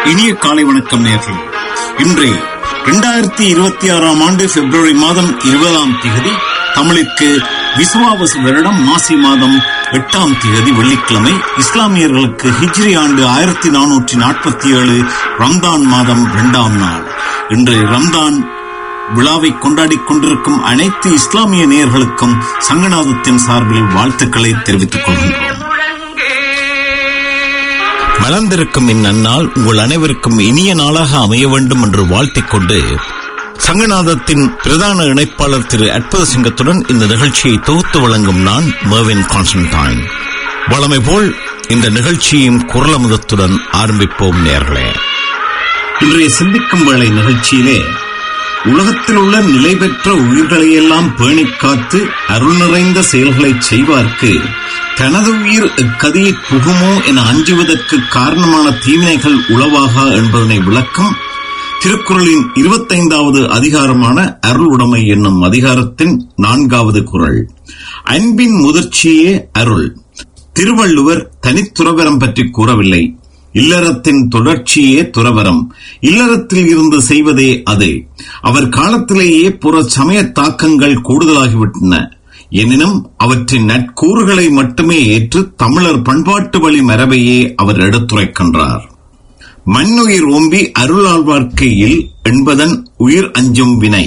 இனிய காலை வணக்கம் நேயர்களே. இன்று 2026 ஆண்டு பிப்ரவரி மாதம் 20ஆம் தேதி, தமிழுக்கு விசுவாவசு வருடம் மாசி மாதம் 8ஆம் தேதி வெள்ளிக்கிழமை, இஸ்லாமியர்களுக்கு ஹிஜ்ரி ஆண்டு 1447 ரம்தான் மாதம் 2ஆம் நாள். இன்று ரம்தான் விழாவை கொண்டாடிக் கொண்டிருக்கும் அனைத்து இஸ்லாமிய நேயர்களுக்கும் சங்கநாதத்தின் சார்பில் வாழ்த்துக்களை தெரிவித்துக் கொள்கின்றோம். மலர்ந்திருக்கும் இந்நன்னாள் உங்கள் அனைவருக்கும் இனிய நாளாக அமைய வேண்டும் என்று வாழ்த்திக் கொண்டு, சங்கநாதத்தின் பிரதான இணைப்பாளர் திரு அற்புத சிங்கத்துடன் இந்த நிகழ்ச்சியை தொகுத்து வழங்கும் நான் மெர்வின் கான்ஸ்டன்டைன். வழமை போல் இந்த நிகழ்ச்சியும் குரலமுதத்துடன் ஆரம்பிப்போம் நேயர்களே. இன்றைய சிந்திக்கும் வேளை நிகழ்ச்சியிலே உலகத்தில் உள்ள நிலை பெற்ற உயிர்களையெல்லாம் பேணிக் காத்து அருள் நிறைந்த செயல்களை செய்வார்க்கு தனது உயிர் எக்கதியை புகுமோ என அஞ்சுவதற்கு காரணமான தீவினைகள் உளவாக என்பதனை விளக்கும் திருக்குறளின் 25வது அதிகாரமான அருள் உடைமை என்னும் அதிகாரத்தின் 4வது குறள். அன்பின் முதிர்ச்சியே அருள். திருவள்ளுவர் தனித்துறவரம் பற்றி கூறவில்லை. இல்லறத்தின் தொடர்ச்சியே துறவரம். இல்லறத்தில் இருந்து செய்வதே அது. அவர் காலத்திலேயே புற சமய தாக்கங்கள் கூடுதலாகிவிட்டன. எனினும் அவற்றின் நட்கூறுகளை மட்டுமே ஏற்று தமிழர் பண்பாட்டு வழி மரபையே அவர் எடுத்துரைக்கின்றார். மண்ணுயிர் ஓம்பி அருளாழ்வார்க்கையில் என்பதன் உயிர் அஞ்சும் வினை.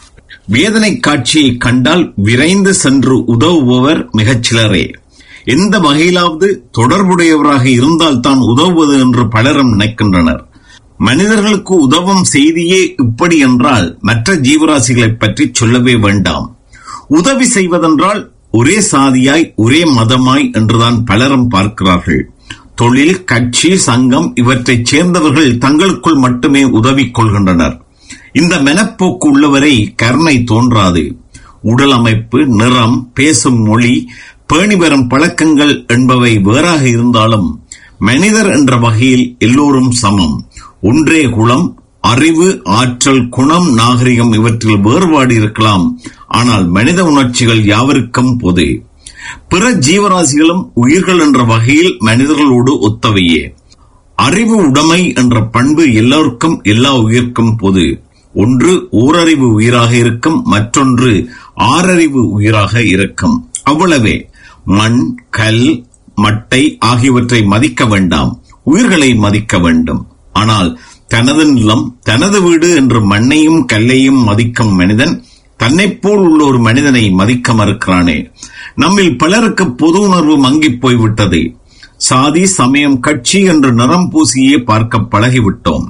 வேதனை காட்சியை கண்டால் விரைந்து சென்று உதவுபவர் மிகச்சிலரே. எந்த வகையிலாவது தொடர்புடையவராக இருந்தால் தான் உதவுவது என்று பலரும் நினைக்கின்றனர். மனிதர்களுக்கு உதவும் செய்தியே இப்படி என்றால் மற்ற ஜீவராசிகளை பற்றி சொல்லவே வேண்டாம். உதவி செய்வதென்றால் ஒரே சாதியாய் ஒரே மதமாய் என்றுதான் பலரும் பார்க்கிறார்கள். தொழில், கட்சி, சங்கம் இவற்றைச் சேர்ந்தவர்கள் தங்களுக்குள் மட்டுமே உதவி கொள்கின்றனர். இந்த மெனப்போக்கு உள்ளவரை கருணை தோன்றாது. உடல் அமைப்பு, நிறம், பேசும் மொழி, பேணி வரும் பழக்கங்கள் என்பவை வேறாக இருந்தாலும் மனிதர் என்ற வகையில் எல்லோரும் சமம். ஒன்றே குலம். அறிவு, ஆற்றல், குணம், நாகரிகம் இவற்றில் வேறுபாடு இருக்கலாம். ஆனால் மனித உணர்ச்சிகள் யாவருக்கும் பொது. பிற ஜீவராசிகளும் உயிர்கள் என்ற வகையில் மனிதர்களோடு ஒத்தவையே. அறிவு உடைமை என்ற பண்பு எல்லோருக்கும் எல்லா உயிர்க்கும் பொது. ஒன்று ஓரறிவு உயிராக இருக்கும், மற்றொன்று ஆறறிவு உயிராக இருக்கும். அவ்வளவே. மண், கல், மட்டை ஆகியவற்றை மதிக்க வேண்டாம், உயிர்களை மதிக்க வேண்டும். ஆனால் தனது நிலம், தனது வீடு என்று மண்ணையும் கல்லையும் மதிக்கும் மனிதன் தன்னைப் போல் உள்ள ஒரு மனிதனை மதிக்க மறுக்கிறானே. நம்மில் பலருக்கு பொது உணர்வு மங்கிப் போய்விட்டது. சாதி, சமயம், கட்சி என்று நிறம் பூசியே பார்க்க பழகிவிட்டோம்.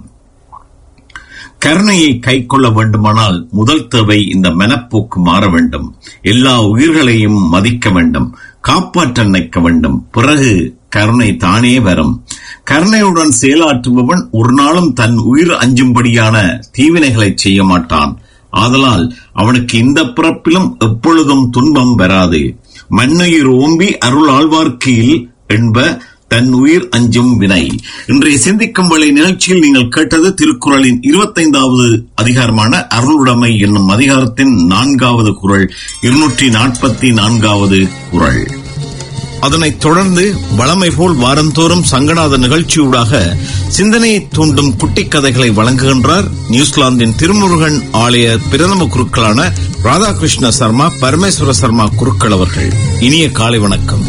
கருணையை கை கொள்ள வேண்டுமானால் முதல் தேவை இந்த மெனப்போக்கு மாற வேண்டும். எல்லா உயிர்களையும் மதிக்க வேண்டும், காப்பாற்ற நினைக்க வேண்டும். பிறகு கருணை தானே வரும். கருணையுடன் செயலாற்றுபவன் ஒரு நாளும் தன் உயிர் அஞ்சும்படியான தீவினைகளை செய்ய மாட்டான். ஆதலால் அவனுக்கு இந்த பிறப்பிலும் எப்பொழுதும் துன்பம் வராது. மண்ணுயிர் ஓம்பி அருள் ஆழ்வார்க்கையில் என்ப தன் உயிர் அஞ்சும் வினை. இன்றைய சிந்திக்கும் வேளை நிகழ்ச்சியில் நீங்கள் கேட்டது திருக்குறளின் 25வது அதிகாரமான அருளுடைமை என்னும் அதிகாரத்தின் 4வது குறள், 244வது குறள். அதனைத் தொடர்ந்து வழமை போல் வாரந்தோறும் சங்கநாத நிகழ்ச்சியூடாக சிந்தனையை தூண்டும் குட்டிக் கதைகளை வழங்குகின்றார் நியூசிலாந்தின் திருமுருகன் ஆலய பிரதம குருக்களான ராதாகிருஷ்ண சர்மா, பரமேஸ்வர சர்மா குருக்கள் அவர்கள். இனிய காலை வணக்கம்.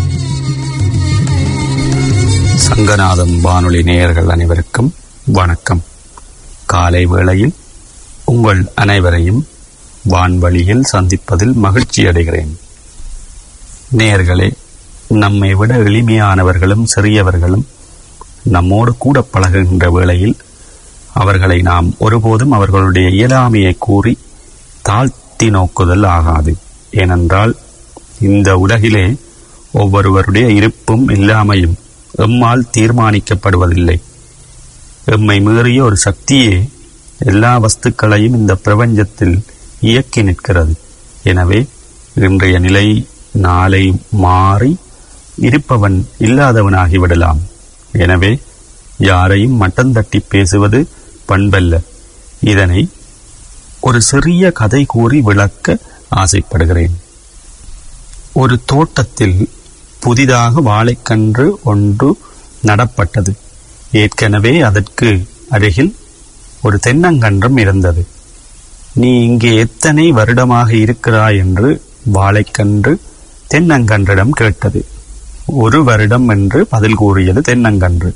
சங்கநாதம் வானொலி நேயர்கள் அனைவருக்கும் வணக்கம். காலை வேளையில் உங்கள் அனைவரையும் வான்வழியில் சந்திப்பதில் மகிழ்ச்சி அடைகிறேன். நேயர்களே, நம்மை விட எளிமையானவர்களும் சிறியவர்களும் நம்மோடு கூட பழகுகின்ற வேளையில் அவர்களை நாம் ஒருபோதும் அவர்களுடைய இயலாமையை கூறி தாழ்த்தி நோக்குதல் ஆகாது. ஏனென்றால் இந்த உலகிலே ஒவ்வொருவருடைய இருப்பும் இல்லாமையும் எம்மால் தீர்மானிக்கப்படுவதில்லை. எம்மை மீறிய ஒரு சக்தியே எல்லா வஸ்துக்களையும் இந்த பிரபஞ்சத்தில் இயக்கி நிற்கிறது. எனவே இன்றைய நிலை நாளை மாறி இருப்பவன் இல்லாதவனாகிவிடலாம். எனவே யாரையும் மட்டம் தட்டி பேசுவது பண்பல்ல. இதனை ஒரு சிறிய கதை கூறி விளக்க ஆசைப்படுகிறேன். ஒரு தோட்டத்தில் புதிதாக வாழைக்கன்று ஒன்று நடப்பட்டது. ஏற்கனவே அதற்கு அருகில் ஒரு தென்னங்கன்றும் இருந்தது. நீ இங்கே எத்தனை வருடமாக இருக்கிறாய் என்று வாழைக்கன்று தென்னங்கன்றிடம் கேட்டது. 1 வருடம் என்று பதில் கூறியது தென்னங்கன்று.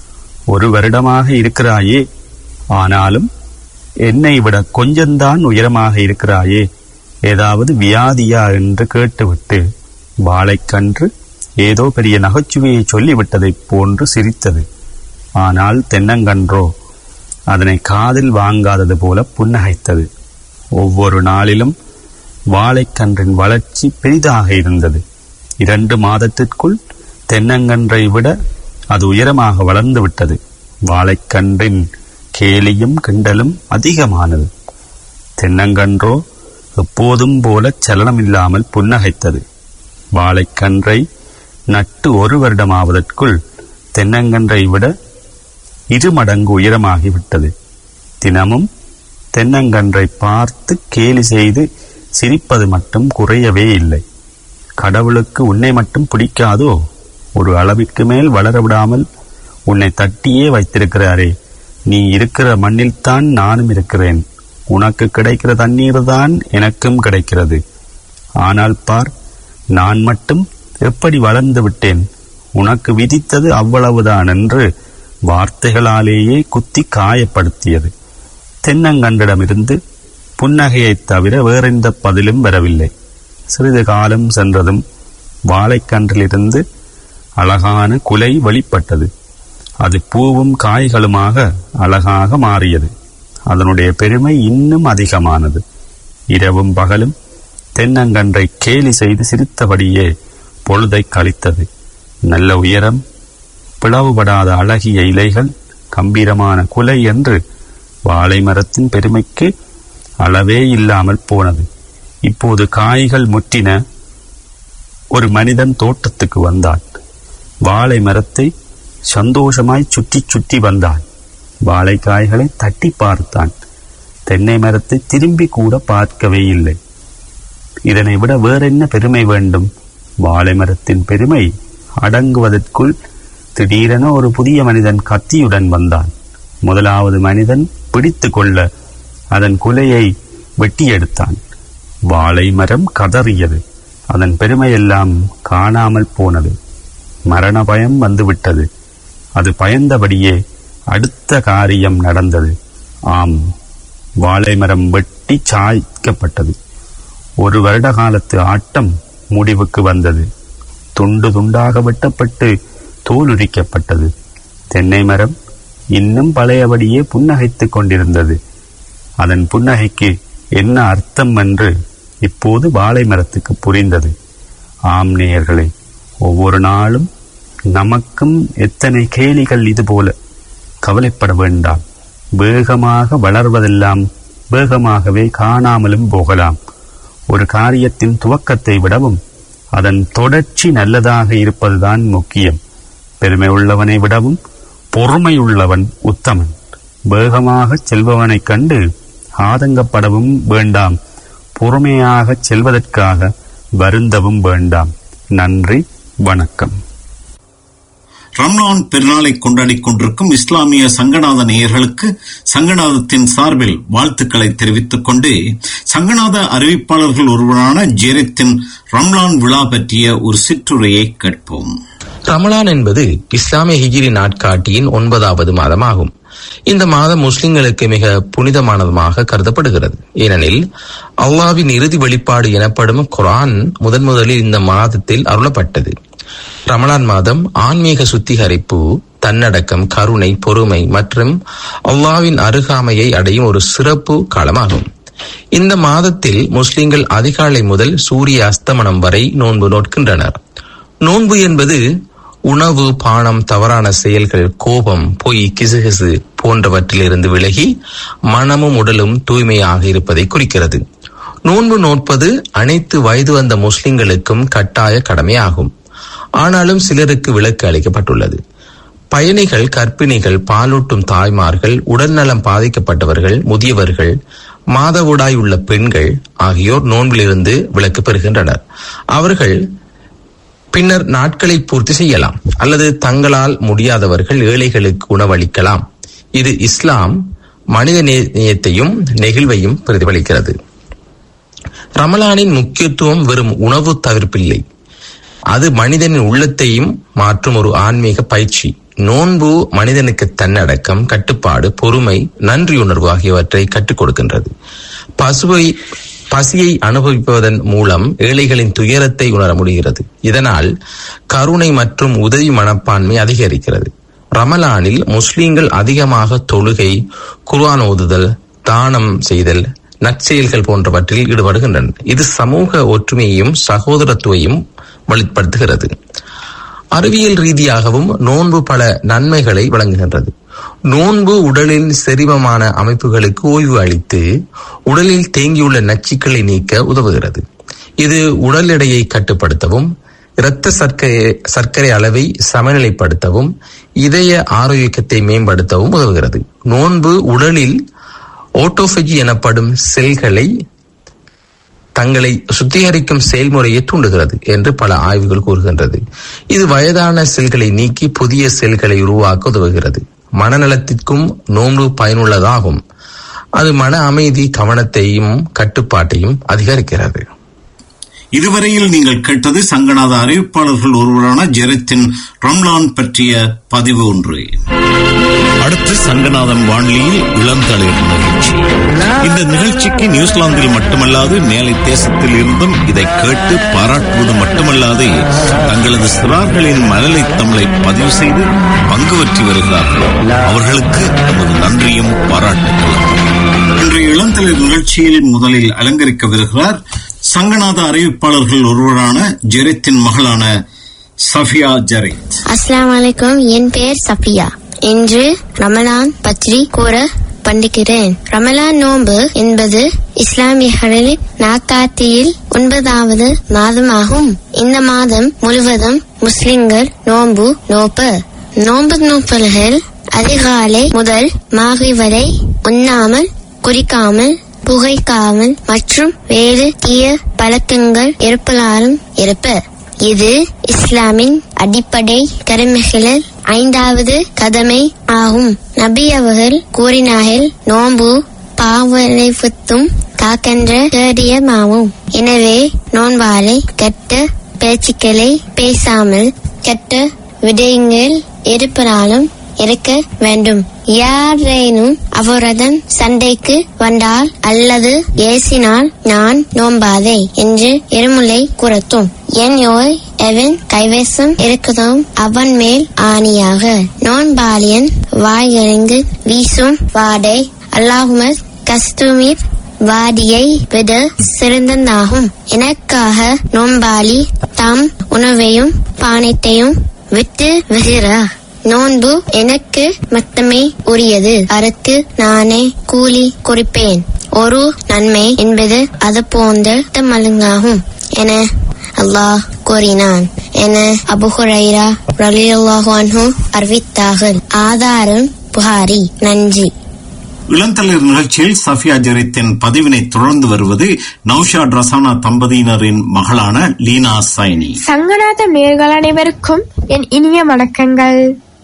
1 வருடமாக இருக்கிறாயே, ஆனாலும் என்னை விட கொஞ்சம்தான் உயரமாக இருக்கிறாயே, ஏதாவது வியாதியா என்று கேட்டுவிட்டு வாழைக்கன்று ஏதோ பெரிய நகைச்சுவையை சொல்லிவிட்டதைப் போன்று சிரித்தது. ஆனால் தென்னங்கன்றோ அதனை காதில் வாங்காதது போல புன்னகைத்தது. ஒவ்வொரு நாளிலும் வாழைக்கன்றின் வளர்ச்சி பெரிதாக இருந்தது. 2 மாதத்திற்குள் தென்னங்கன்றை விட அது உயரமாக வளர்ந்து விட்டது. வாழைக்கன்றின் கேலியும் கிண்டலும் அதிகமானது. தென்னங்கன்றோ எப்போதும் போல சலனமில்லாமல் புன்னகைத்தது. வாழைக்கன்றை நட்டு 1 வருடமாவதற்குள் தென்னங்கன்றை விட 2 மடங்கு உயரமாகிவிட்டது. தினமும் தென்னங்கன்றை பார்த்து கேலி செய்து சிரிப்பது மட்டும் குறையவே இல்லை. கடவுளுக்கு உன்னை மட்டும் பிடிக்காதோ? ஒரு அளவிற்கு மேல் வளர விடாமல் உன்னை தட்டியே வைத்திருக்கிறாரே. நீ இருக்கிற மண்ணில்தான் நானும் இருக்கிறேன். உனக்கு கிடைக்கிற தண்ணீர் தான் எனக்கும் கிடைக்கிறது. ஆனால் பார், நான் மட்டும் எப்படி வளர்ந்து விட்டேன். உனக்கு விதித்தது அவ்வளவுதான் என்று வார்த்தைகளாலேயே குத்தி காயப்படுத்தியது. தென்னங்கன்றிடமிருந்து புன்னகையைத் தவிர வேறெந்த பதிலும் வரவில்லை. சிறிது காலம் சென்றதும் வாழைக்கன்றிலிருந்து அழகான குலை வெளிப்பட்டது. அது பூவும் காய்களுமாக அழகாக மாறியது. அதனுடைய பெருமை இன்னும் அதிகமானது. இரவும் பகலும் தென்னங்கன்றை கேலி செய்து சிரித்தபடியே பொழுதை கழித்தது. நல்ல உயரம், பிளவுபடாத அழகிய இலைகள், கம்பீரமான குலை என்று வாழை மரத்தின் பெருமைக்கு அளவே இல்லாமல் போனது. இப்போது காய்கள் முற்றின. ஒரு மனிதன் தோட்டத்துக்கு வந்தான். வாழை மரத்தை சந்தோஷமாய் சுற்றி சுற்றி வந்தான். வாழைக்காய்களை தட்டி பார்த்தான். தென்னை மரத்தை திரும்பி கூட பார்க்கவே இல்லை. இதனை விட வேறென்ன பெருமை வேண்டும்? வாழை மரத்தின் பெருமை அடங்குவதற்குள் திடீரென ஒரு புதிய மனிதன் கத்தியுடன் வந்தான். முதலாவது மனிதன் பிடித்து கொள்ள அதன் குலையை வெட்டி எடுத்தான். வாழை மரம் கதறியது. அதன் பெருமையெல்லாம் காணாமல் போனது. மரண பயம் வந்துவிட்டது. அது பயந்தபடியே அடுத்த காரியம் நடந்தது. ஆம், வாழை மரம் வெட்டி சாய்க்கப்பட்டது. 1 வருட காலத்து ஆட்டம் முடிவுக்கு வந்தது. துண்டு துண்டாக வெட்டப்பட்டு தோல் உரிக்கப்பட்டது. தென்னை மரம் இன்னும் பழையபடியே புன்னகைத்துக் கொண்டிருந்தது. அதன் புன்னகைக்கு என்ன அர்த்தம் என்று இப்போது வாழை மரத்துக்கு புரிந்தது. ஆம் நேயர்களே, ஒவ்வொரு நாளும் நமக்கும் எத்தனை கேலிகள். இதுபோல கவலைப்பட வேண்டாம். வேகமாக வளர்வதெல்லாம் வேகமாகவே காணாமலும் போகலாம். ஒரு காரியத்தின் துவக்கத்தை விடவும் அதன் தொடர்ச்சி நல்லதாக இருப்பதுதான் முக்கியம். பெருமை உள்ளவனை விடவும் பொறுமையுள்ளவன் உத்தமன். வேகமாக செல்பவனைக் கண்டு ஆதங்கப்படவும் வேண்டாம். பொறுமையாக செல்வதற்காக வருந்தவும் வேண்டாம். நன்றி, வணக்கம். ரம்லான் பெருநாளை கொண்டாடிக் கொண்டிருக்கும் இஸ்லாமிய சங்கநாத நேயர்களுக்கு சங்கநாதத்தின் சார்பில் வாழ்த்துக்களை தெரிவித்துக் கொண்டு சங்கநாத அறிவிப்பாளர்கள் ஒருவரான ஜெரித்தின் ரம்லான் விழா பற்றிய ஒரு சிற்றுரையை கேட்போம். ரமலான் என்பது இஸ்லாமிய ஹிஜ்ரி நாட்காட்டியின் 9வது மாதமாகும். இந்த மாதம் முஸ்லிம்களுக்கு மிக புனிதமானதுமாக கருதப்படுகிறது. ஏனெனில் அல்லாஹ்வின் இறுதி வெளிப்பாடு எனப்படும் குர்ஆன் முதலில் இந்த மாதத்தில் அருளப்பட்டது. ரமலான் மாதம் ஆன்மீக சுத்திகரிப்பு, தன்னடக்கம், கருணை, பொறுமை மற்றும் அல்லாஹ்வின் அருகாமையை அடையும் ஒரு சிறப்பு காலமாகும். இந்த மாதத்தில் முஸ்லிம்கள் அதிகாலை முதல் சூரிய அஸ்தமனம் வரை நோன்பு நோட்கின்றனர். நோன்பு என்பது உணவு, பானம், தவறான செயல்கள், கோபம், பொய், கிசுகிசு போன்றவற்றிலிருந்து விலகி மனமும் உடலும் தூய்மையாக இருப்பதை குறிக்கிறது. நோன்பு நோட்பது அனைத்து வயது வந்த முஸ்லிம்களுக்கும் கட்டாய கடமையாகும். ஆனாலும் சிலருக்கு விலக்கு அளிக்கப்பட்டுள்ளது. பயணிகள், கர்ப்பிணிகள், பாலூட்டும் தாய்மார்கள், உடல்நலம் பாதிக்கப்பட்டவர்கள், முதியவர்கள், மாதவிடாய் உள்ள பெண்கள் ஆகியோர் நோன்பிலிருந்து விலக்கு பெறுகின்றனர். அவர்கள் பின்னர் நாட்களை பூர்த்தி செய்யலாம் அல்லது தங்களால் முடியாதவர்கள் ஏழைகளுக்கு உணவளிக்கலாம். இது இஸ்லாம் மனித நேயத்தையும் நெகிழ்வையும் பிரதிபலிக்கிறது. ரமலானின் முக்கியத்துவம் வெறும் உணவு தவிர்ப்பில்லை, அது மனிதனின் உள்ளத்தையும் மாற்றும் ஒரு ஆன்மீக பயிற்சி. நோன்பு மனிதனுக்கு தன்னடக்கம், கட்டுப்பாடு, பொறுமை, நன்றியுணர்வு ஆகியவற்றை கற்றுக் கொடுக்கின்றது. பசியை அனுபவிப்பதன் மூலம் ஏழைகளின் துயரத்தை உணர முடிகிறது. இதனால் கருணை மற்றும் உதவி மனப்பான்மை அதிகரிக்கிறது. ரமலானில் முஸ்லிம்கள் அதிகமாக தொழுகை, குர்ஆன் ஓதுதல், தானம் செய்தல், நற்செயல்கள் போன்றவற்றில் ஈடுபடுகின்றனர். இது சமூக ஒற்றுமையையும் சகோதரத்துவையும் வெளிப்படுத்துகிறது. அறிவியல் ரீதியாகவும் நோன்பு பல நன்மைகளை வழங்குகின்றது. நோன்பு உடலின் செரிமான அமைப்புகளுக்கு ஓய்வு அளித்து உடலில் தேங்கியுள்ள நச்சுக்களை நீக்க உதவுகிறது. இது உடல் எடையை கட்டுப்படுத்தவும், இரத்த சர்க்கரை அளவை சமநிலைப்படுத்தவும், இதய ஆரோக்கியத்தை மேம்படுத்தவும் உதவுகிறது. நோன்பு உடலில் ஓட்டோபேஜி எனப்படும் செல்களை தங்களை சுத்திகரிக்கும் செயல்முறையை தூண்டுகிறது என்று பல ஆய்வுகள் கூறுகின்றது. இது வயதான செல்களை நீக்கி புதிய செல்களை உருவாக்க உதவுகிறது. மனநலத்திற்கும் நோன்பு பயனுள்ளதாகும். அது மன அமைதி, கவனத்தையும் கட்டுப்பாட்டையும் அதிகரிக்கிறது. இதுவரையில் நீங்கள் கேட்டது சங்கநாத அறிவிப்பாளர்கள் ஒருவரான ஜெரித்தின் ரம்லான் பற்றிய பதிவு ஒன்று. அடுத்து சங்கநாதன் வானொலியில் இளந்தளிர் நிகழ்ச்சி. இந்த நிகழ்ச்சிக்கு நியூசிலாந்தில் மட்டுமல்லாது மேலை தேசத்தில் இருந்தும் இதை கேட்டு பாராட்டுவது மட்டுமல்லாது தங்களது சிறார்களின் மழலை தமிழை பதிவு செய்து பங்கு பற்றி வருகிறார்கள். அவர்களுக்கு நமது நன்றியும் பாராட்டுகளும். இன்றைய இளந்தளிர் நிகழ்ச்சியில் முதலில் அலங்கரிக்க வருகிறார் சங்கநாத அறிவிப்பாளர்கள் ஒருவரான ஜெரித்தின் மகளான சஃபியா ஜெரித். அஸ்ஸலாமு அலைக்கும். என் பெயர் சஃபியா. இன்று ரமலான் பற்றி கூற பண்டிக்கிறேன். ரமலான் நோன்பு என்பது இஸ்லாமியர்களின் நாட்காட்டியில் 9வது மாதமாகும். இந்த மாதம் முழுவதும் முஸ்லிம்கள் நோன்பு நோப்பர். நோன்பு நோப்பர்கள் அதிகாலை முதல் மாலை வரை உண்ணாமல், குடிக்காமல், புகைக்காமல் மற்றும் வேறு தீய பழக்கங்கள் இருப்பதாலும் இருப்பர். இது இஸ்லாமின் அடிப்படை கடமைகளில் 5வது கடமை ஆகும். நபி அவர்கள் கூறினார்கள், நோன்பு பாவனைத்தும் காக்கின்ற கேடியமாகும். எனவே நோன்பாலை கெட்ட பேச்சுக்களை பேசாமல் கெட்ட விடயங்கள் இருப்பதாலும் இருக்க வேண்டும். யாரேனும் அவருடன் சண்டைக்கு வந்தால் அல்லது ஏசினால் நான் நோம்பாதே என்று இருமுலை கூறட்டும். என் நோய் எவன் கைவசம் இருக்குதும் அவன் மேல் ஆணியாக. நோன்பாளியன் வாய்களிங்கு வீசும் வாடை அல்லாஹுமத் கஸ்தூமிர் வாடியை விட சிறந்ததாகும். எனக்காக நோன்பாளி தாம் உணவையும் பானத்தையும் விட்டு விடுகிறார். நோன்பு எனக்கு மட்டுமே உரியது. அதற்கு நானே கூலி குறிப்பேன். ஒரு நன்மை என்பது அது போன்ற மலுங்காகும் என அல்லாஹ் கூறினான் என அபூ ஹுரைரா ரலியல்லாஹு அன்ஹு அறிவித்தார்கள். ஆதாரம் புகாரி. நன்றி. இளந்தளிர் நிகழ்ச்சியில் சஃபியா ஜெரித்தின் பதிவினை தொடர்ந்து வருவது நௌஷாத் ரசானா தம்பதியினரின் மகளான லீனா சைனி. சங்கநாத நேயர்கள் அனைவருக்கும் என் இனிய வணக்கங்கள்.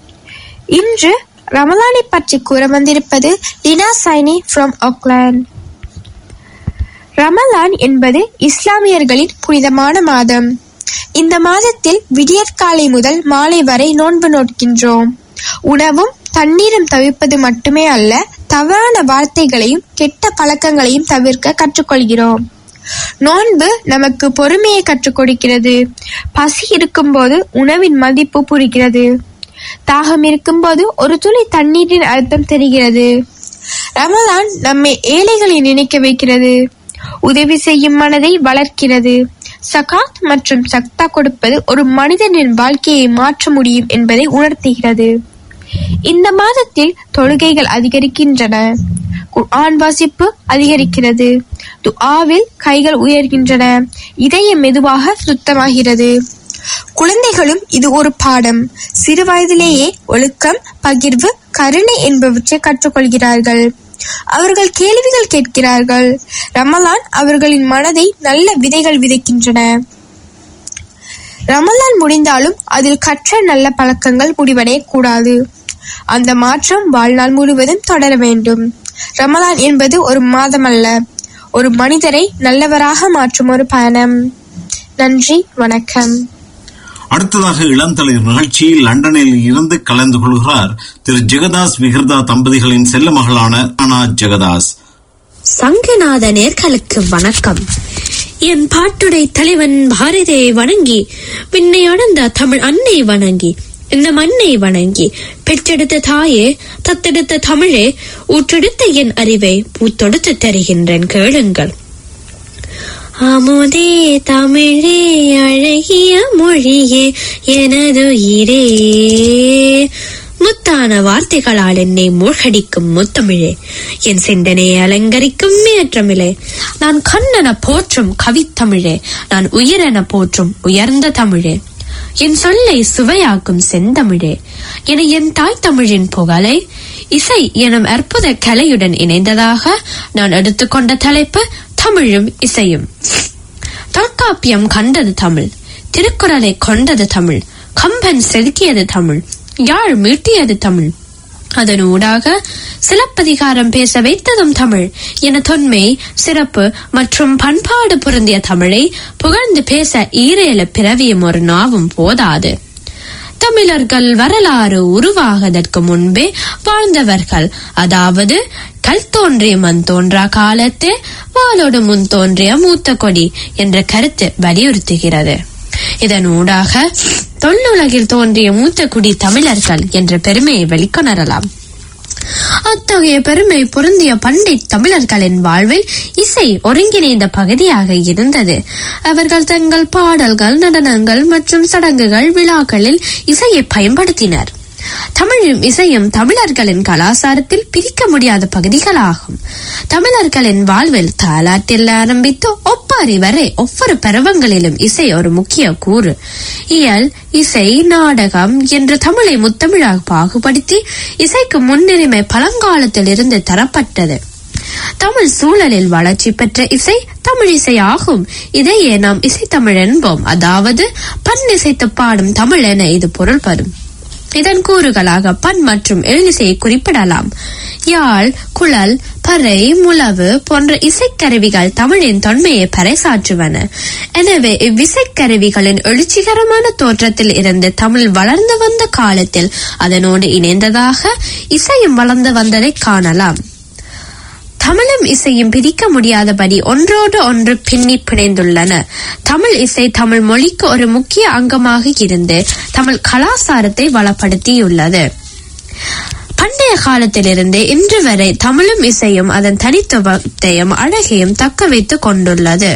இன்று ரமலானை பற்றி கூற வந்திருப்பது லீனா சைனி ஃப்ரம் ஆக்லாந்து. ரமலான் என்பது இஸ்லாமியர்களின் புனிதமான மாதம். இந்த மாதத்தில் விடியற்காலை முதல் மாலை வரை நோன்பு நோட்கின்றோம். உணவும் தண்ணீரும் தவிர்ப்பது மட்டுமே அல்ல, தவறான வார்த்தைகளையும் கெட்ட பழக்கங்களையும் தவிர்க்க கற்றுக்கொள்கிறோம். நோன்பு நமக்கு பொறுமையை கற்றுக் கொடுக்கிறது. பசி இருக்கும்போது உணவின் மதிப்பு புரிகிறது. தாகம் இருக்கும்போது ஒரு துளி தண்ணீரின் அர்த்தம் தெரிகிறது. ரமலான் நம்மை ஏழைகளை நினைக்க வைக்கிறது. உதவி செய்யும் மனதை வளர்க்கிறது. சகாத் மற்றும் சக்தா கொடுப்பது ஒரு மனிதனின் வாழ்க்கையை மாற்ற முடியும் என்பதை உணர்த்துகிறது. இந்த மாதத்தில் தொழுகைகள் அதிகரிக்கின்றன. குர்ஆன் வாசிப்பு அதிகரிக்கிறது. துஆவில் கைகள் உயர்கின்றன. இதயம் மெதுவாக சுத்தமாகிறது. குழந்தைகளும் இது ஒரு பாடம். சிறு வயதிலேயே ஒழுக்கம், பகிர்வு, கருணை என்பவற்றை கற்றுக்கொள்கிறார்கள். அவர்கள் கேள்விகள் கேட்கிறார்கள். ரமலான் அவர்களின் மனதை நல்ல விதைகள் விதைக்கின்றன. ரமலான் முடிந்தாலும் அதில் கற்ற நல்ல பழக்கங்கள் முடிவடைய கூடாது. அந்த மாற்றம் வாழ்நாள் முழுவதும் தொடர வேண்டும். ரமலான் என்பது ஒரு மாதம் அல்ல, ஒரு மனிதரை நல்லவராக மாற்றும் ஒரு பயணம். நன்றி, வணக்கம். அடுத்ததாக இளந்தளிர் நிகழ்ச்சியில் லண்டனில் இருந்து கலந்து கொள்கிறார் திரு ஜெகதாஸ் விகிர்தா தம்பதிகளின் செல்ல மகளான அனா ஜெகதாஸ். சங்கநாத நேர்களுக்கு வணக்கம். என் பாட்டுடை தலைவன் பாரதியை வணங்கி, விண்ணை அடர்ந்த தமிழ் அன்னை வணங்கி, இந்த மண்ணை வணங்கி, பெற்றெடுத்த தாயே, தத்தெடுத்த தமிழே, ஊற்றெடுத்த என் அறிவை பூத்தொடுத்து தருகின்றேன் கேளுங்கள். அமுதே தமிழே, அழகிய மொழியே, எனதுயிரே, முத்தான வார்த்தைகளால் என்னை மூழ்கடிக்கும் முத்தமிழே, என் சிந்தனையை அலங்கரிக்கும் மேற்றமிழே, நான் கண்ணென போற்றும் கவித்தமிழே, நான் உயிரென போற்றும் உயர்ந்த தமிழே, என் சொல்லை சுவையாக்கும் செந்தமிழே, என என் தாய் தமிழின் புகழை இசை எனும் அற்புத கலையுடன் இணைந்ததாக நான் எடுத்துக்கொண்ட தலைப்பு தமிழும் இசையும். தொல்காப்பியம் கண்டது தமிழ், திருக்குறளை கொண்டது தமிழ், கம்பன் செதுக்கியது தமிழ், யாழ் மீட்டியது தமிழ், அதனூடாக சிலப்பதிகாரம் பேச வைத்ததும் தமிழ் என தொன்மை, சிறப்பு மற்றும் பண்பாடு பொருந்திய தமிழை புகழ்ந்து பேச ஈரேல பிறவியும் ஒரு நாவும் போதாது. தமிழர்கள் வரலாறு உருவாகதற்கு முன்பே வாழ்ந்தவர்கள், அதாவது கல் தோன்றிய மண் தோன்றா காலத்தே வாளோடு முன் தோன்றிய மூத்த கொடி என்ற கருத்து வலியுறுத்துகிறது. இதனூடாக தொல்லுலகில் தோன்றிய மூத்த குடி தமிழர்கள் என்ற பெருமையை வெளிக்கொணரலாம். அத்தகைய பெருமை பொருந்திய பண்டை தமிழர்களின் வாழ்வில் இசை ஒருங்கிணைந்த பகுதியாக இருந்தது. அவர்கள் தங்கள் பாடல்கள், நடனங்கள் மற்றும் சடங்குகள், விழாக்களில் இசையை பயன்படுத்தினர். தமிழும் இசையும் தமிழர்களின் கலாச்சாரத்தில் பிரிக்க முடியாத பகுதிகளாகும். தமிழர்களின் வாழ்வில் தாலாட்டில் ஆரம்பித்து ஒப்பாரி வரை ஒவ்வொரு பருவங்களிலும் இசை ஒரு முக்கிய கூறு. இயல், இசை, நாடகம் என்ற தமிழை முத்தமிழாக பாகுபடுத்தி இசைக்கு முன்னுரிமை பழங்காலத்தில் இருந்து தரப்பட்டது. தமிழ் சூழலில் வளர்ச்சி பெற்ற இசை தமிழ் இசை ஆகும். இதையே நாம் இசைத்தமிழ் என்போம், அதாவது பண் இசைத்து பாடும் தமிழ் என இது பொருள்படும். இதன் கூறுகளாக பண் மற்றும் எழிலிசையை குறிப்பிடலாம். யாழ், குழல், பறை, முழவு போன்ற இசைக்கருவிகள் தமிழின் தொன்மையை பறைசாற்றுவன. எனவே இவ்விசைக்கருவிகளின் எழுச்சிகரமான தோற்றத்தில் இருந்து தமிழ் வளர்ந்து வந்த காலத்தில் அதனோடு இணைந்ததாக இசையும் வளர்ந்து வந்ததை காணலாம். தமிழும் இசையும் பிரிக்க முடியாதபடி ஒன்றோடு ஒன்று பின்னி பிணைந்துள்ளன. தமிழ் இசை தமிழ் மொழிக்கு ஒரு முக்கிய அங்கமாக இருந்து தமிழ் கலாச்சாரத்தை வளப்படுத்தியுள்ளது. பண்டைய காலத்திலிருந்து இன்று வரை தமிழும் இசையும் அதன் தனித்துவத்தையும் அழகையும் தக்க வைத்துக் கொண்டுள்ளது.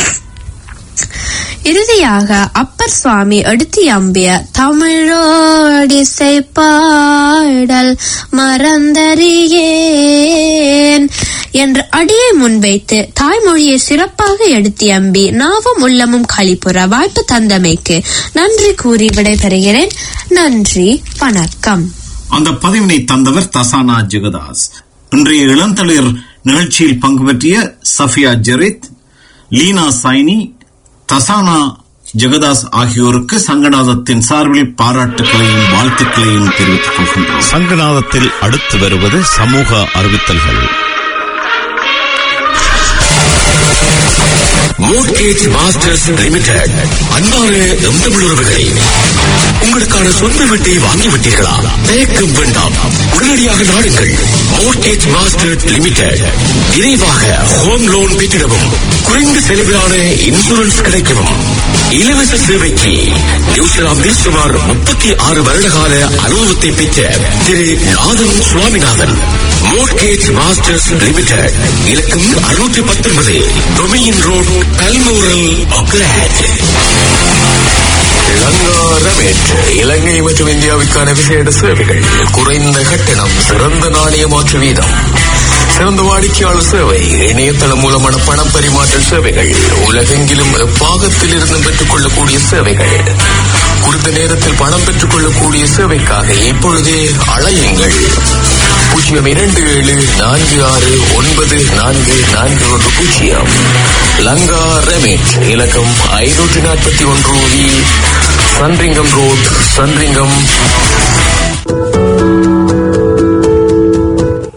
இறுதியாக அப்பர் சுவாமி எடுத்து அம்பிய தமிழோடிசை பாடல் மறந்தறியேன் என்ற அடியை முன்வைத்து தாய்மொழியை சிறப்பாக எடுத்து அம்பி நாவும் உள்ளமும் களிப்புற வாய்ப்பு தந்தமைக்கு நன்றி கூறி விடைபெறுகிறேன். நன்றி, வணக்கம். அந்த பதிவினை தந்தவர் தசானா ஜெகதாஸ். இன்றைய இளந்தளிர் நிகழ்ச்சியில் பங்கு பற்றிய சஃபியா ஜெரித், லீனா சைனி, தசானா ஜெகதாஸ் ஆகியோருக்கு சங்கநாதத்தின் சார்பில் பாராட்டுகளையும் வாழ்த்துக்களையும் தெரிவித்துக் கொள்கின்றோம். சங்கநாதத்தில் அடுத்து வருவது சமூக அறிவித்தல்கள். மோர்ட்கேஜ் மாஸ்டர்ஸ் லிமிடெட். அன்பான தமிழுறவுகளை, உங்களுக்கான சொந்த வீட்டை வாங்கிவிட்டீர்களா? தயக்கம் வேண்டாம், உடனடியாக நாடுங்கள் மோர்ட்கேஜ் மாஸ்டர்ஸ் லிமிடெட். விரைவாக ஹோம் லோன் பெற்றிடவும், குறைந்த செலவிலான இன்சூரன்ஸ் கிடைக்கவும், இலவச சேவைக்கு நியூசிலாந்தில் சுமார் 36 வருடகால அனுபவத்தை பெற்ற திரு Nathan Swaminathan. Mortgage masters limited. இலக்கம் 619 டொமியின் ரோட், கல்மூரல், ஆக்லாந்து. இலங்கை மற்றும் இந்தியாவுக்கான விசேட சேவைகள், குறைந்த கட்டணம், சிறந்த நாணய மாற்று வீதம், சிறந்த வாடிக்கையாளர் சேவை, இணையதளம் மூலமான பண பரிமாற்ற சேவைகள், உலகெங்கிலும் பாகத்தில் இருந்து பெற்றுக் கொள்ளக்கூடிய சேவைகள், குறித்த நேரத்தில் பணம் பெற்றுக் கொள்ளக்கூடிய சேவைக்காக இப்பொழுதே அழையுங்கள். 02746944410 லங்கா ரெமிட். இலக்கம் 541 சன்ரிங்கம் ரோட், சன்ரிங்கம்.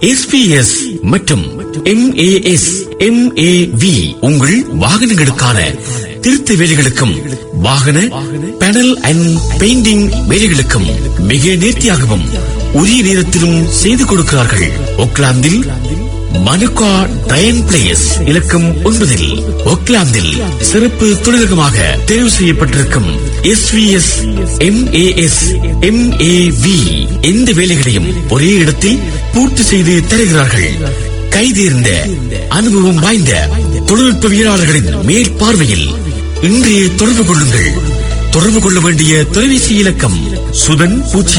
SPS மற்றும் MAS MAV உங்கள் வாகனங்களுக்கான திருத்த வேலைகளுக்கும் வாகன பேனல் அண்ட் பெயிண்டிங் வேலைகளுக்கும் மிக நேர்த்தியாகவும் உரிய நேரத்திலும் செய்து கொடுக்கிறார்கள். ஓக்லாந்தில் மனுகா டயன் பிளேஸ் இலக்கம் 9 ஓக்லாந்தில் சிறப்பு தொழிலகமாக தேர்வு செய்யப்பட்டிருக்கும் SVS MAS MAV எந்த வேலைகளையும் ஒரே இடத்தில் பூர்த்தி செய்து தருகிறார்கள். கைதேர்ந்த அனுபவம் வாய்ந்த தொழில்நுட்பவியலாளர்களின் மேற்பார்வையில் இன்றைய தொடர்பு கொள்ளுங்கள். தொடர்பு கொள்ள வேண்டிய தொலைபேசி இலக்கம் சுதன்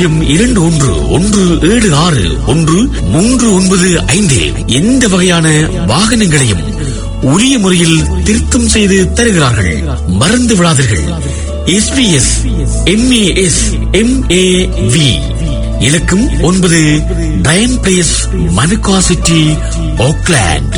0211761395. எந்த வகையான வாகனங்களையும் உரிய முறையில் திருத்தம் செய்து தருகிறார்கள். மறந்து விடாதீர்கள். SPS MAS MAV இலக்கம் 9 Diane place Manukau city Auckland.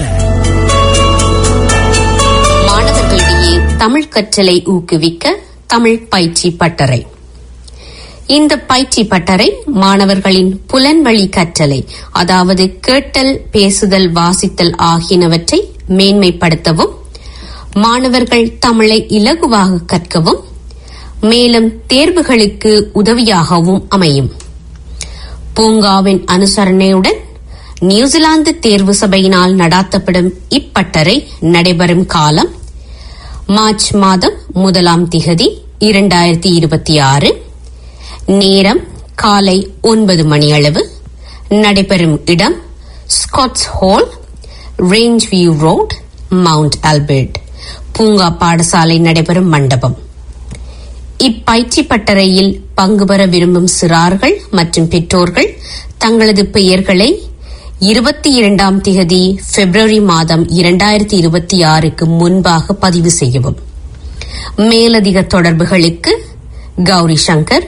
மாணவர்களிடையே தமிழ் கற்றலை ஊக்குவிக்க தமிழ் பயிற்சி பட்டறை. இந்த பயிற்சி பட்டறை மாணவர்களின் புலன்வழி கற்றலை, அதாவது கேட்டல், பேசுதல், வாசித்தல் ஆகியனவற்றை மேன்மைப்படுத்தவும், மாணவர்கள் தமிழை இலகுவாக கற்கவும், மேலும் தேர்வுகளுக்கு உதவியாகவும் அமையும். பூங்காவின் அனுசரணையுடன் நியூசிலாந்து தேர்வு சபையினால் நடாத்தப்படும் இப்பட்டறை நடைபெறும் காலம் மார்ச் மாதம் 1 2026. நேரம் காலை 9 மணியளவு. நடைபெறும் இடம் Scots hall, range view road, mount Albert. பூங்கா பாடசாலை நடைபெறும் மண்டபம். இப்பயிற்சி பட்டறையில் பங்கு பெற விரும்பும் சிறார்கள் மற்றும் பெற்றோர்கள் தங்களது பெயர்களை 22 பிப்ரவரி மாதம் 2026 முன்பாக பதிவு செய்யவும். மேலதிக தொடர்புகளுக்கு கௌரி சங்கர்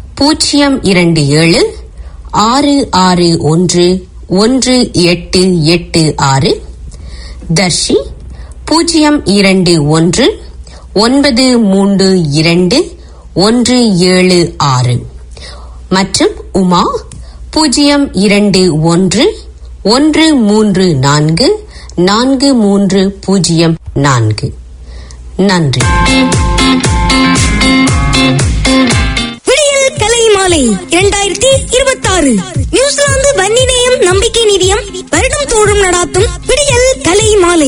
02766111886, தர்ஷி 021932176 மற்றும் உமா 021344304. நன்றி. விடியல் கலை மாலை 2026 நியூசிலாந்து வன்னிநேயம் நம்பிக்கை நிதியம் வருடம் தோறும் நடாத்தும் விடியல் கலை மாலை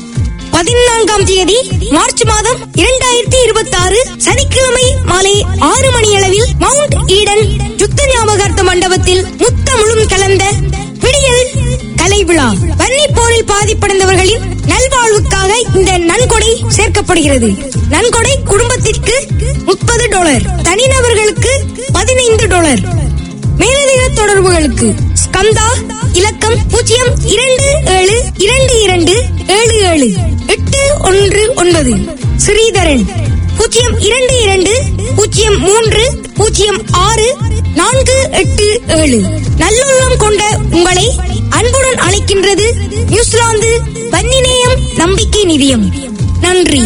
14 மார்ச் மாதம் 2026 சனிக்கிழமை மாலை 6 மணியளவில் மவுண்ட் ஈடன் யுத்த ஞாபகார்த்த மண்டபத்தில் முத்தமிழும் கலந்த விடியல் கலை விழா. வன்னி போரில் பாதிப்படைந்தவர்களின் நல்வாழ்வுக்காக இந்த நன்கொடை சேர்க்கப்படுகிறது. நன்கொடை குடும்பத்திற்கு $30, தனிநபர்களுக்கு $15. மேலதிக தொடர்புகளுக்கு ஸ்கந்தா இலக்கம் 0222777819, ஸ்ரீதரன் 0220300647. நல்லுள்ளம் கொண்ட உங்களை அன்புடன் அழைக்கின்றது நியூசிலாந்து வன்னிநேயம் நம்பிக்கை நிதியம். நன்றி.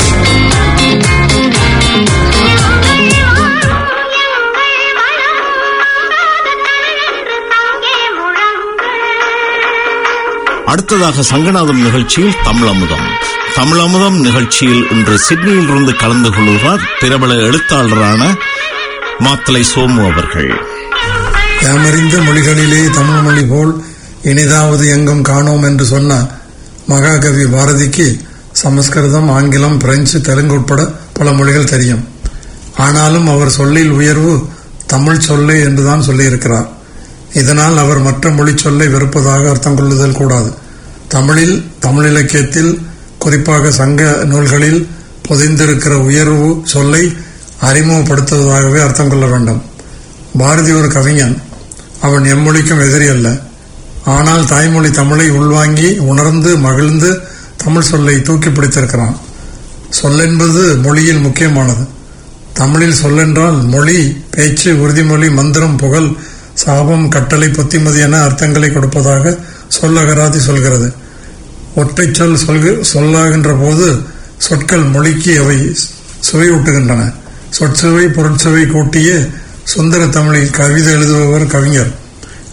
அடுத்ததாக சங்கநாதம் நிகழ்ச்சியில் தமிழமுதம். தமிழமுதம் நிகழ்ச்சியில் இன்று சிட்னியில் இருந்து கலந்து கொள்கிறார் பிரபல எழுத்தாளரான மாத்தலை சோமு அவர்கள். யாமறிந்த மொழிகளிலே தமிழ் மொழி போல் இனிதாவது எங்கும் காணோம் என்று சொன்ன மகாகவி பாரதிக்கு சமஸ்கிருதம், ஆங்கிலம், பிரெஞ்சு, தெலுங்கு உட்பட பல மொழிகள் தெரியும். ஆனாலும் அவர் சொல்லில் உயர்வு தமிழ் சொல்லே என்றுதான் சொல்லியிருக்கிறார். இதனால் அவர் மற்ற மொழி சொல்லை வெறுப்பதாக அர்த்தம் கொள்ளுதல் கூடாது. தமிழில், தமிழ் இலக்கியத்தில், குறிப்பாக சங்க நூல்களில் பொதிந்திருக்கிற உயர்வு சொல்லை அறிமுகப்படுத்துவதாகவே அர்த்தம் கொள்ள வேண்டும். பாரதி ஒரு கவிஞன். அவன் எம்மொழிக்கும் எதிரி அல்ல. ஆனால் தாய்மொழி தமிழை உள்வாங்கி உணர்ந்து மகிழ்ந்து தமிழ் சொல்லை தூக்கி பிடித்திருக்கிறான். சொல்லென்பது மொழியில் முக்கியமானது. தமிழில் சொல்லென்றால் மொழி, பேச்சு, உறுதிமொழி, மந்திரம், புகழ், சாபம், கட்டளை, புத்திமதி என அர்த்தங்களை கொடுப்பதாக சொல்லகராதி சொல்கிறது. ஒற்றை சொல் சொல்லாகின்ற போது சொற்கள் மொழிக்கு அவை சுவையூட்டுகின்றன. சொற்சுவை பொருட்சுவை கூட்டிய சுந்தர தமிழில் கவிதை எழுதுபவர் கவிஞர்.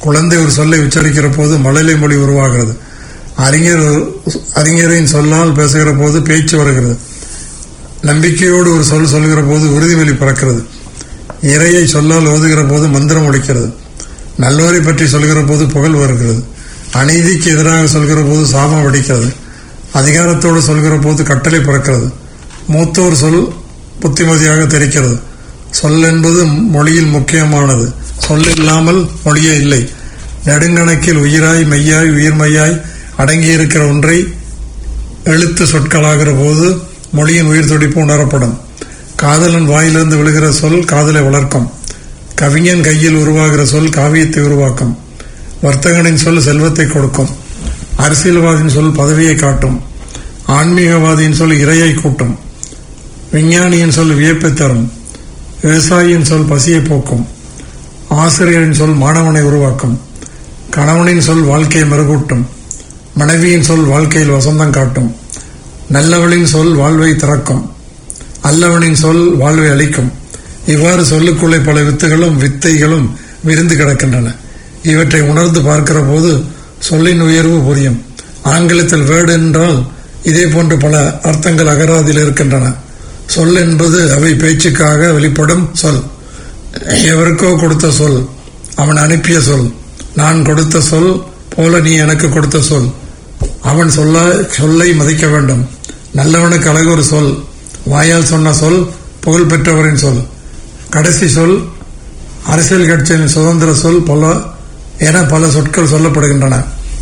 குழந்தை ஒரு சொல்லை உச்சரிக்கிற போது மழலை மொழி உருவாகிறது. அறிஞரின் சொல்லால் பேசுகிற போது பேச்சு வருகிறது. நம்பிக்கையோடு ஒரு சொல் சொல்கிற போது உறுதிமொழி பிறக்கிறது. இறையை சொல்லால் ஓதுகிற போது மந்திரம் ஒலிக்கிறது. நல்லோரை பற்றி சொல்கிற போது புகழ் வருகிறது. அநீதிக்கு எதிராக சொல்கிற போது சாபம் வெடிக்கிறது. அதிகாரத்தோடு சொல்கிற போது கட்டளை பிறக்கிறது. மூத்தோர் சொல் புத்திமதியாக தெரிக்கிறது. சொல் என்பது மொழியில் முக்கியமானது. சொல் இல்லாமல் மொழியே இல்லை. நெடுங்கணக்கில் உயிராய் மெய்யாய் உயிர்மையாய் அடங்கியிருக்கிற ஒன்றை எழுத்து சொற்களாகிற போது மொழியின் உயிர் துடிப்பு உணரப்படும். காதலன் வாயிலிருந்து விழுகிற சொல் காதலை வளர்க்கும். கவிஞன் கையில் உருவாகிற சொல் காவியத்தை உருவாக்கும். வர்த்தகனின் சொல் செல்வத்தை கொடுக்கும். அரசியல்வாதியின் சொல் பதவியை காட்டும். ஆன்மீகவாதியின் சொல் இறையை கூட்டும். விஞ்ஞானியின் சொல் வியப்பை தரும். விவசாயியின் சொல் பசியை போக்கும். ஆசிரியரின் சொல் மாணவனை உருவாக்கும். கணவனின் சொல் வாழ்க்கையை மெருகூட்டும். மனைவியின் சொல் வாழ்க்கையில் வசந்தம் காட்டும். நல்லவளின் சொல் வாழ்வை திறக்கும். அல்லவனின் சொல் வாழ்வை அளிக்கும். இவ்வாறு சொல்லுக்குள்ளே பல வித்துகளும் வித்தைகளும் விரிந்து கிடக்கின்றன. இவற்றை உணர்ந்து பார்க்கிற போது சொல்லின் உயர்வு புரியும். ஆங்கிலத்தில் வேர்டு என்றால் இதே போன்று பல அர்த்தங்கள் அகராதியில் இருக்கின்றன. சொல் என்பது அவை பேச்சுக்காக வெளிப்படும் சொல். எவருக்கோ கொடுத்த சொல், அவன் அனுப்பிய சொல். நான் கொடுத்த சொல் போல நீ எனக்கு கொடுத்த சொல். அவன் சொல்லை மதிக்க வேண்டும். நல்லவனுக்கு அழகு ஒரு சொல். வாயால் சொன்ன சொல் புகழ் பெற்றவரின் சொல். கடைசி சொல் அரசியல் கட்சியின் சுதந்திர சொல் என பல சொற்கள் சொல்லப்படுகின்றன.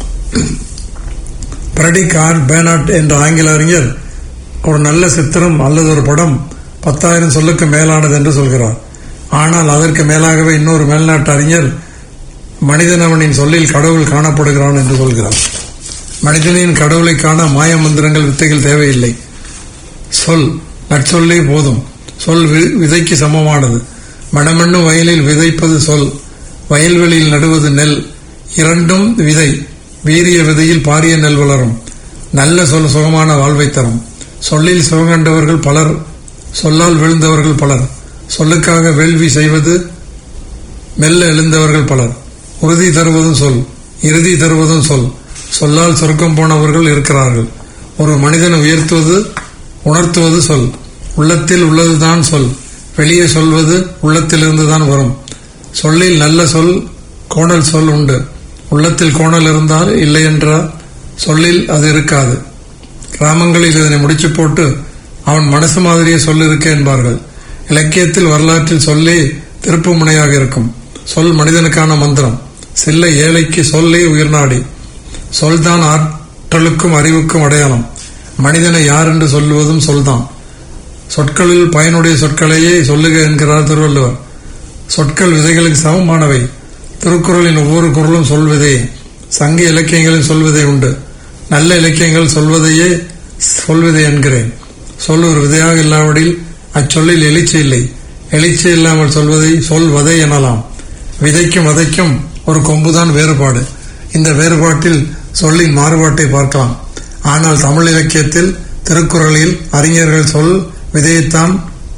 பிரடிக் ஆர் பேனாட் என்ற ஆங்கில அறிஞர் ஒரு நல்ல சித்திரம் அல்லது ஒரு படம் 10,000 சொல்லுக்கு மேலானது என்று சொல்கிறார். ஆனால் அதற்கு மேலாகவே இன்னொரு மேல்நாட்டு அறிஞர் மனிதன் அவனின் சொல்லில் கடவுள் காணப்படுகிறான் என்று சொல்கிறார். மனிதனின் கடவுளை காண மாய மந்திரங்கள் வித்தைகள் தேவையில்லை. சொல் நற்சொல்லே போதும். சொல் விதைக்கு சமமானது. மணமண்ணும் வயலில் விதைப்பது சொல், வயல்வெளியில் நடுவது நெல். இரண்டும் விதை. வீரிய விதையில் பாரிய நெல் வளரும். நல்ல சொல் சுகமான வாழ்வை தரும். சொல்லில் சுகங்கண்டவர்கள் பலர், சொல்லால் விழுந்தவர்கள் பலர். சொல்லுக்காக வேள்வி செய்வது மெல்ல எழுந்தவர்கள் பலர். உறுதி தருவதும் சொல், இறுதி தருவதும் சொல். சொல்லால் சொர்க்கம் போனவர்கள் இருக்கிறார்கள். ஒரு மனிதனை உயர்த்துவது உணர்த்துவது சொல். உள்ளத்தில் உள்ளதுதான் சொல். வெளியே சொல்வது உள்ளத்திலிருந்துதான் வரும். சொல்லில் நல்ல சொல் கோணல் சொல் உண்டு. உள்ளத்தில் கோணல் இருந்தால் இல்லை என்றால் சொல்லில் அது இருக்காது. கிராமங்களில் இதனை முடிச்சு போட்டு அவன் மனசு மாதிரியே சொல் இருக்க என்பார்கள். இலக்கியத்தில் வரலாற்றில் சொல்லே திருப்பு முனையாக இருக்கும். சொல் மனிதனுக்கான மந்திரம். சில்லை ஏழைக்கு சொல்லே உயிர்நாடி. சொல்தான் ஆற்றலுக்கும் அறிவுக்கும் அடையாளம். மனிதனை யார் என்று சொல்லுவதும் சொல்தான். சொற்களில் பயனுடைய சொற்களையே சொல்லுக என்கிறார் திருவள்ளுவர். சொற்கள் விதைகளுக்கு சமமானவை. திருக்குறளின் ஒவ்வொரு குறளும் சொல்விதையே. சங்க இலக்கியங்களில் சொல்விதை உண்டு. நல்ல இலக்கியங்கள் சொல்விதை என்கிறேன். சொல் ஒரு விதையாக இல்லாவிடில் அச்சொல்லில் எழுச்சி இல்லை. எழுச்சி இல்லாமல் சொல்வதை சொல்வதை எனலாம். விதைக்கும் வதைக்கும் ஒரு கொம்புதான் வேறுபாடு. இந்த வேறுபாட்டில் சொல்லின் மாறுபாட்டை பார்க்கலாம். ஆனால் தமிழ் இலக்கியத்தில் திருக்குறளில் அறிஞர்கள் சொல் விதையைத்தான்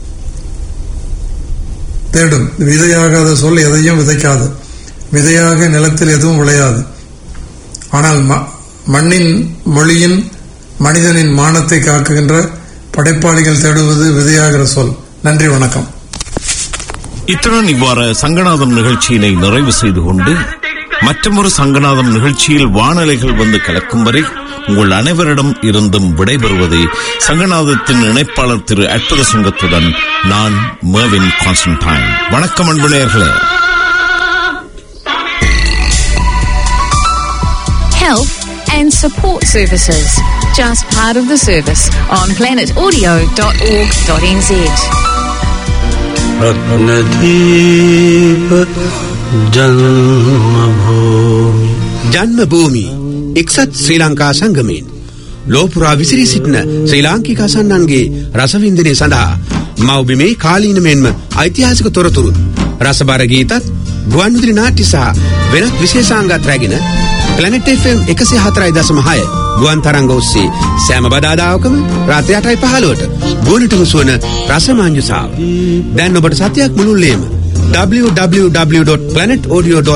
தேடும். விதையாகாத சொல் எதையும் விதைக்காது. விதையாக நிலத்தில் எதுவும் விளையாது. ஆனால் மண்ணின் மொழியின் மனிதனின் மானத்தை காக்குகின்ற படைப்பாளிகள் தேடுவது விதையாகிற சொல். நன்றி, வணக்கம். இத்துடன் இவ்வாறு சங்கநாதம் நிகழ்ச்சியினை நிறைவு செய்து கொண்டு மற்றொரு சங்கநாதம் நிகழ்ச்சியில் வானலைகள் வந்து கலக்கும் வரை உங்கள் அனைவரிடம் இருந்தும் விடைபெறுவது சங்கநாதத்தின் இணைப்பாளர் திரு அற்புத சிங்கத்துடன் நான் மேவின் கான்ஸ்டன்டைன். வணக்கம் அன்பு நேயர்களே. Health and support services. Just part of the service on planetaudio.org.nz. ජන්මභූමි එක්සත් ශ්‍රී ලංකා සංගමයෙන් ලෝපුරා විසිරී සිටින ශ්‍රී ලාංකික අසන්නන්ගේ රසවින්දනය සඳහා මව්බිමේ කාලීන මෙන්ම ඓතිහාසික තොරතුරු රසබර ගීතත් ගුවන්විදුලි නාට්‍ය සහ වෙනත් විශේෂාංගත් රැගෙන Planet FM 104.6 ගුවන් තරංග ඔස්සේ සෑම බදාදාවකම රාත්‍රී 8:15ට ගුවනට හසුවන රසමාංජු සාව. දැන් ඔබට සතියක් මුළුල්ලේම www.planetaudio.org